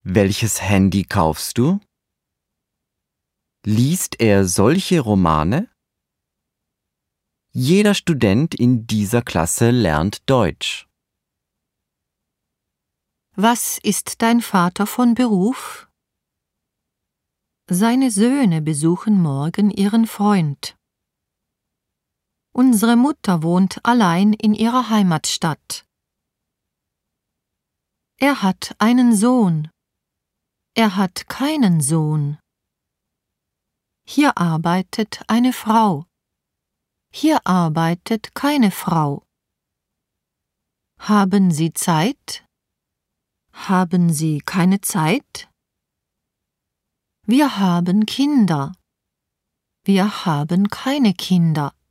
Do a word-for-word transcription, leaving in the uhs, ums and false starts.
Welches Handy kaufst du? Liest er solche Romane? Jeder Student in dieser Klasse lernt Deutsch. Was ist dein Vater von Beruf? Seine Söhne besuchen morgen ihren Freund. Unsere Mutter wohnt allein in ihrer Heimatstadt. Er hat einen Sohn. Er hat keinen Sohn. Hier arbeitet eine Frau. Hier arbeitet keine Frau. Haben Sie Zeit? Haben Sie keine Zeit? Wir haben Kinder. Wir haben keine Kinder.